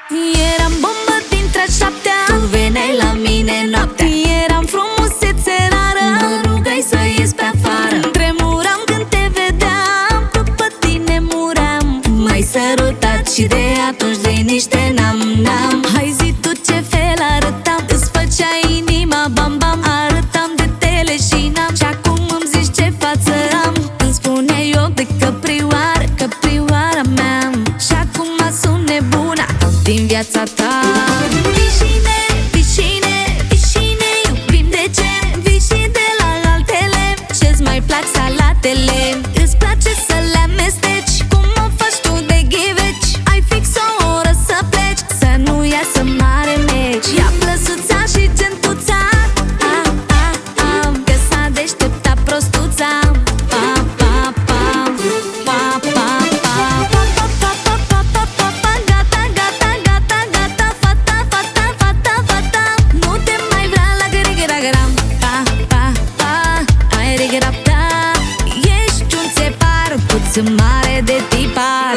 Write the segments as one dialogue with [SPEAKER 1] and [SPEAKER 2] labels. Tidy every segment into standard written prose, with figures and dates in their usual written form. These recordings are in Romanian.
[SPEAKER 1] Eram bombă dintre șaptea, tu veneai la mine noaptea. Eram frumusețe rară, mă rugai să ies pe afară. Tremuram când te vedeam, după tine muream. M-ai sărutat și de atunci liniște n-am. Hai zi tu ce fel arătam, îți făcea inima bam-bam. Arătam de teleșinam și acum îmi zici ce față am. Îmi spuneai eu de căprioară, căprioara mea. Și acum sunt nebuna din viața ta. Vișine, vișine, vișine, iubim de ce? Vișini de la altele, ce-ți mai plac salatele? Îți place să le amesteci, cum o faci tu de ghiveci? Ai fix o oră să pleci, să nu iasă mare meci. Ia plăsuța și gentuța, că s-a deșteptat prostuța. Ești un țepar, puțin mare de tipar.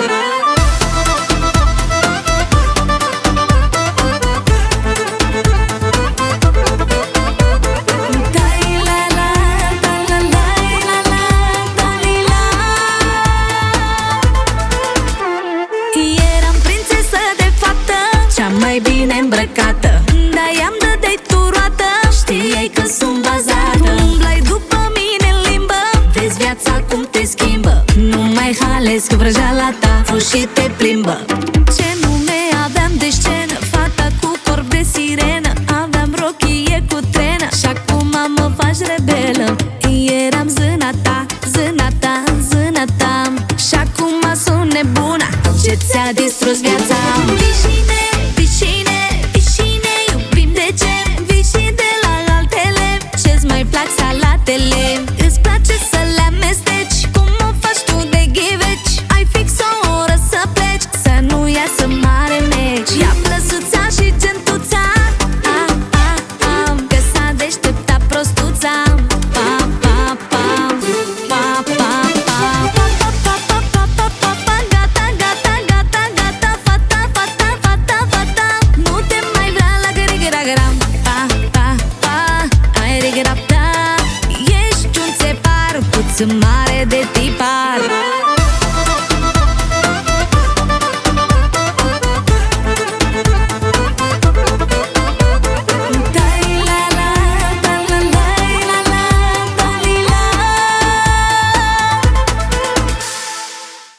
[SPEAKER 1] Eram prințesă de fată, cea mai bine îmbrăcată. Dar i-am dădeai tu roată, știai că sunt bazată. Umblai după mine în limbă, vezi viața cum te schimbă. Nu mai halesc vrăjeala ta, fugi și te plimbă. Ce nume aveam de scenă, fata cu corp de sirenă. Aveam rochie cu trenă și acum mă faci rebelă. Eram zâna ta, zâna ta, zâna ta. Și acum sunt nebuna, ce ți-a distrus viața. Vișine,